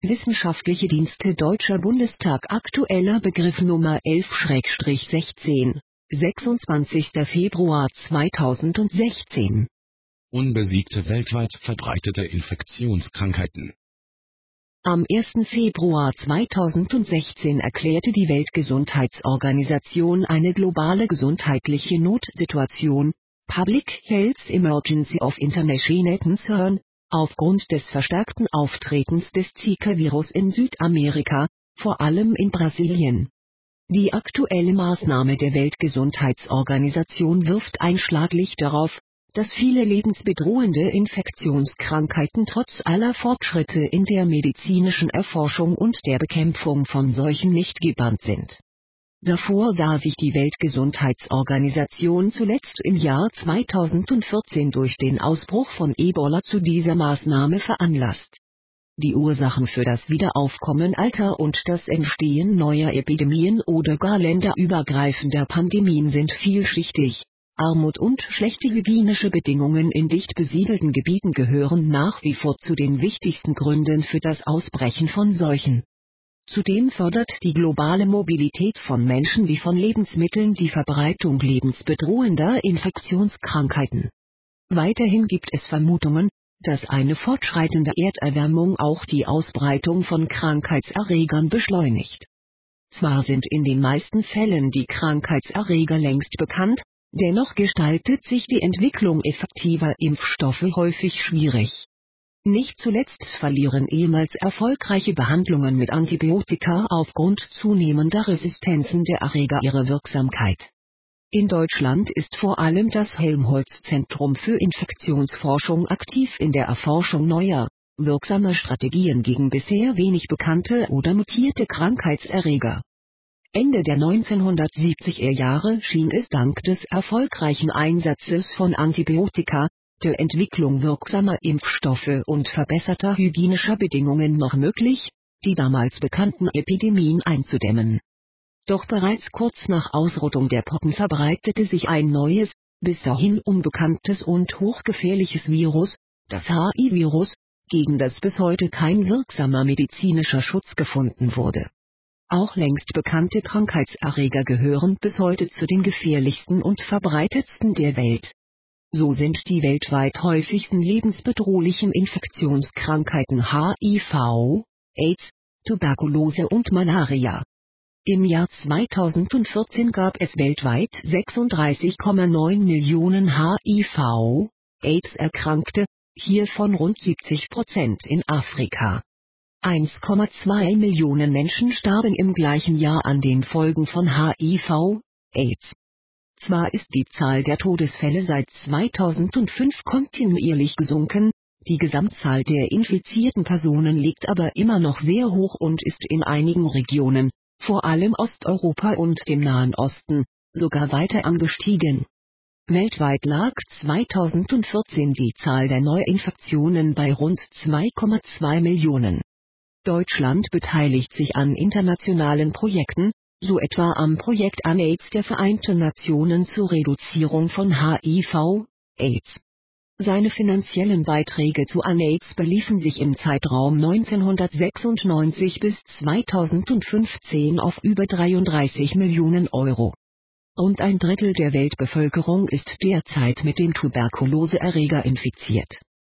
Wissenschaftliche Dienste Deutscher Bundestag. Aktueller Begriff Nummer 11/16, 26. Februar 2016. Unbesiegte weltweit verbreitete Infektionskrankheiten. Am 1. Februar 2016 erklärte die Weltgesundheitsorganisation eine globale gesundheitliche Notsituation, Public Health Emergency of International Concern, aufgrund des verstärkten Auftretens des Zika-Virus in Südamerika, vor allem in Brasilien. Die aktuelle Maßnahme der Weltgesundheitsorganisation wirft ein Schlaglicht darauf, dass viele lebensbedrohende Infektionskrankheiten trotz aller Fortschritte in der medizinischen Erforschung und der Bekämpfung von Seuchen nicht gebannt sind. Davor sah sich die Weltgesundheitsorganisation zuletzt im Jahr 2014 durch den Ausbruch von Ebola zu dieser Maßnahme veranlasst. Die Ursachen für das Wiederaufkommen alter und das Entstehen neuer Epidemien oder gar länderübergreifender Pandemien sind vielschichtig. Armut und schlechte hygienische Bedingungen in dicht besiedelten Gebieten gehören nach wie vor zu den wichtigsten Gründen für das Ausbrechen von Seuchen. Zudem fördert die globale Mobilität von Menschen wie von Lebensmitteln die Verbreitung lebensbedrohender Infektionskrankheiten. Weiterhin gibt es Vermutungen, dass eine fortschreitende Erderwärmung auch die Ausbreitung von Krankheitserregern beschleunigt. Zwar sind in den meisten Fällen die Krankheitserreger längst bekannt, dennoch gestaltet sich die Entwicklung effektiver Impfstoffe häufig schwierig. Nicht zuletzt verlieren ehemals erfolgreiche Behandlungen mit Antibiotika aufgrund zunehmender Resistenzen der Erreger ihre Wirksamkeit. In Deutschland ist vor allem das Helmholtz-Zentrum für Infektionsforschung aktiv in der Erforschung neuer, wirksamer Strategien gegen bisher wenig bekannte oder mutierte Krankheitserreger. Ende der 1970er Jahre schien es dank des erfolgreichen Einsatzes von Antibiotika, der Entwicklung wirksamer Impfstoffe und verbesserter hygienischer Bedingungen noch möglich, die damals bekannten Epidemien einzudämmen. Doch bereits kurz nach Ausrottung der Pocken verbreitete sich ein neues, bis dahin unbekanntes und hochgefährliches Virus, das HIV-Virus, gegen das bis heute kein wirksamer medizinischer Schutz gefunden wurde. Auch längst bekannte Krankheitserreger gehören bis heute zu den gefährlichsten und verbreitetsten der Welt. So sind die weltweit häufigsten lebensbedrohlichen Infektionskrankheiten HIV, AIDS, Tuberkulose und Malaria. Im Jahr 2014 gab es weltweit 36,9 Millionen HIV-AIDS-Erkrankte, hiervon rund 70% in Afrika. 1,2 Millionen Menschen starben im gleichen Jahr an den Folgen von HIV-AIDS. Zwar ist die Zahl der Todesfälle seit 2005 kontinuierlich gesunken, die Gesamtzahl der infizierten Personen liegt aber immer noch sehr hoch und ist in einigen Regionen, vor allem Osteuropa und dem Nahen Osten, sogar weiter angestiegen. Weltweit lag 2014 die Zahl der Neuinfektionen bei rund 2,2 Millionen. Deutschland beteiligt sich an internationalen Projekten, so etwa am Projekt UNAIDS der Vereinten Nationen zur Reduzierung von HIV/AIDS. Seine finanziellen Beiträge zu UNAIDS beliefen sich im Zeitraum 1996 bis 2015 auf über 33 Millionen Euro. Rund ein Drittel der Weltbevölkerung ist derzeit mit dem Tuberkuloseerreger infiziert.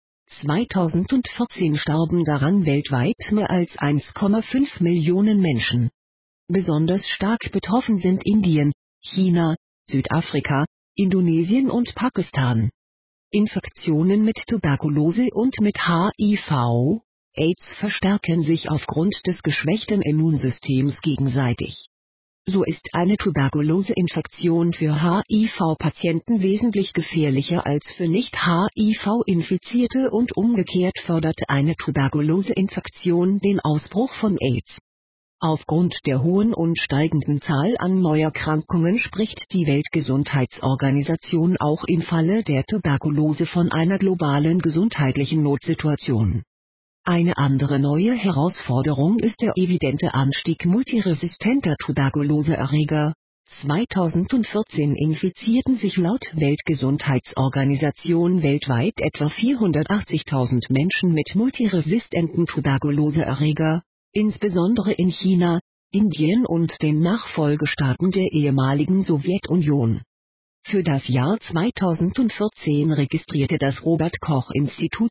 2014 starben daran weltweit mehr als 1,5 Millionen Menschen. Besonders stark betroffen sind Indien, China, Südafrika, Indonesien und Pakistan. Infektionen mit Tuberkulose und mit HIV/AIDS verstärken sich aufgrund des geschwächten Immunsystems gegenseitig. So ist eine Tuberkuloseinfektion für HIV-Patienten wesentlich gefährlicher als für Nicht-HIV-Infizierte und umgekehrt fördert eine Tuberkuloseinfektion den Ausbruch von AIDS. Aufgrund der hohen und steigenden Zahl an Neuerkrankungen spricht die Weltgesundheitsorganisation auch im Falle der Tuberkulose von einer globalen gesundheitlichen Notsituation. Eine andere neue Herausforderung ist der evidente Anstieg multiresistenter Tuberkuloseerreger, 2014 infizierten sich laut Weltgesundheitsorganisation weltweit etwa 480.000 Menschen mit multiresistenten Tuberkuloseerreger, insbesondere in China, Indien und den Nachfolgestaaten der ehemaligen Sowjetunion. Für das Jahr 2014 registrierte das Robert-Koch-Institut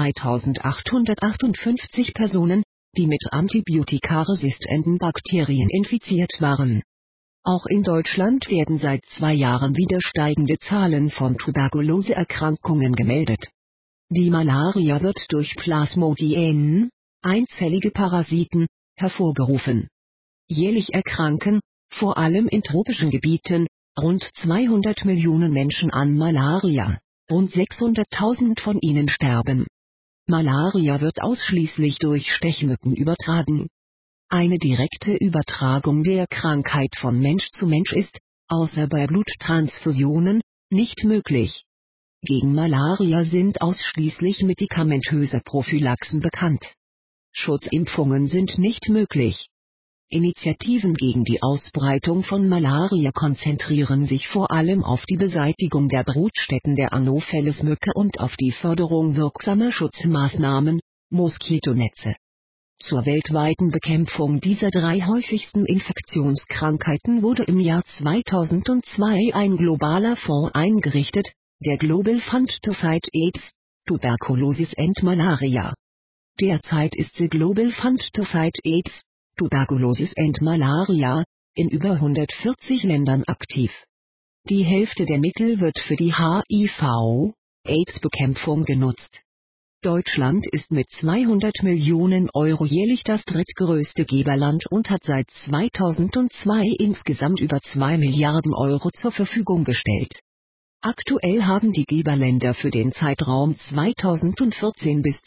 2858 Personen, die mit antibiotikaresistenten Bakterien infiziert waren. Auch in Deutschland werden seit 2 Jahren wieder steigende Zahlen von Tuberkuloseerkrankungen gemeldet. Die Malaria wird durch Plasmodien, einzellige Parasiten, hervorgerufen. Jährlich erkranken, vor allem in tropischen Gebieten, rund 200 Millionen Menschen an Malaria, rund 600.000 von ihnen sterben. Malaria wird ausschließlich durch Stechmücken übertragen. Eine direkte Übertragung der Krankheit von Mensch zu Mensch ist, außer bei Bluttransfusionen, nicht möglich. Gegen Malaria sind ausschließlich medikamentöse Prophylaxen bekannt. Schutzimpfungen sind nicht möglich. Initiativen gegen die Ausbreitung von Malaria konzentrieren sich vor allem auf die Beseitigung der Brutstätten der Anopheles-Mücke und auf die Förderung wirksamer Schutzmaßnahmen, Moskitonetze. Zur weltweiten Bekämpfung dieser 3 häufigsten Infektionskrankheiten wurde im Jahr 2002 ein globaler Fonds eingerichtet, der Global Fund to Fight AIDS, Tuberculosis and Malaria. Derzeit ist der Global Fund to Fight AIDS, Tuberculosis and Malaria, in über 140 Ländern aktiv. Die Hälfte der Mittel wird für die HIV-AIDS-Bekämpfung genutzt. Deutschland ist mit 200 Millionen Euro jährlich das drittgrößte Geberland und hat seit 2002 insgesamt über 2 Milliarden Euro zur Verfügung gestellt. Aktuell haben die Geberländer für den Zeitraum 2014 bis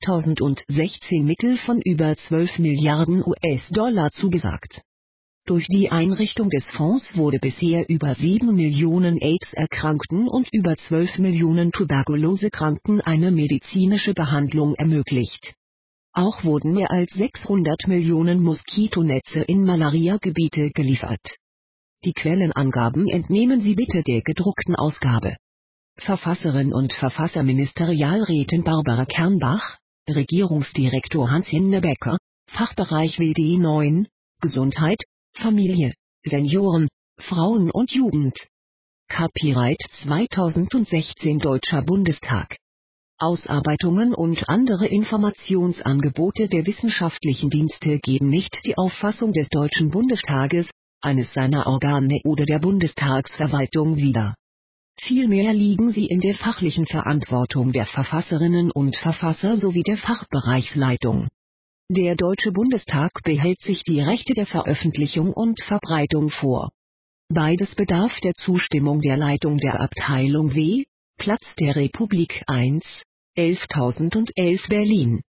2016 Mittel von über 12 Milliarden US-Dollar zugesagt. Durch die Einrichtung des Fonds wurde bisher über 7 Millionen AIDS-Erkrankten und über 12 Millionen Tuberkulosekranken eine medizinische Behandlung ermöglicht. Auch wurden mehr als 600 Millionen Moskitonetze in Malaria-Gebiete geliefert. Die Quellenangaben entnehmen Sie bitte der gedruckten Ausgabe. Verfasserin und Verfasserministerialrätin Barbara Kernbach, Regierungsdirektor Hans Hinnebecker, Fachbereich WD 9, Gesundheit, Familie, Senioren, Frauen und Jugend. Copyright 2016 Deutscher Bundestag. Ausarbeitungen und andere Informationsangebote der wissenschaftlichen Dienste geben nicht die Auffassung des Deutschen Bundestages, eines seiner Organe oder der Bundestagsverwaltung wider. Vielmehr liegen sie in der fachlichen Verantwortung der Verfasserinnen und Verfasser sowie der Fachbereichsleitung. Der Deutsche Bundestag behält sich die Rechte der Veröffentlichung und Verbreitung vor. Beides bedarf der Zustimmung der Leitung der Abteilung W, Platz der Republik 1, 11.011 Berlin.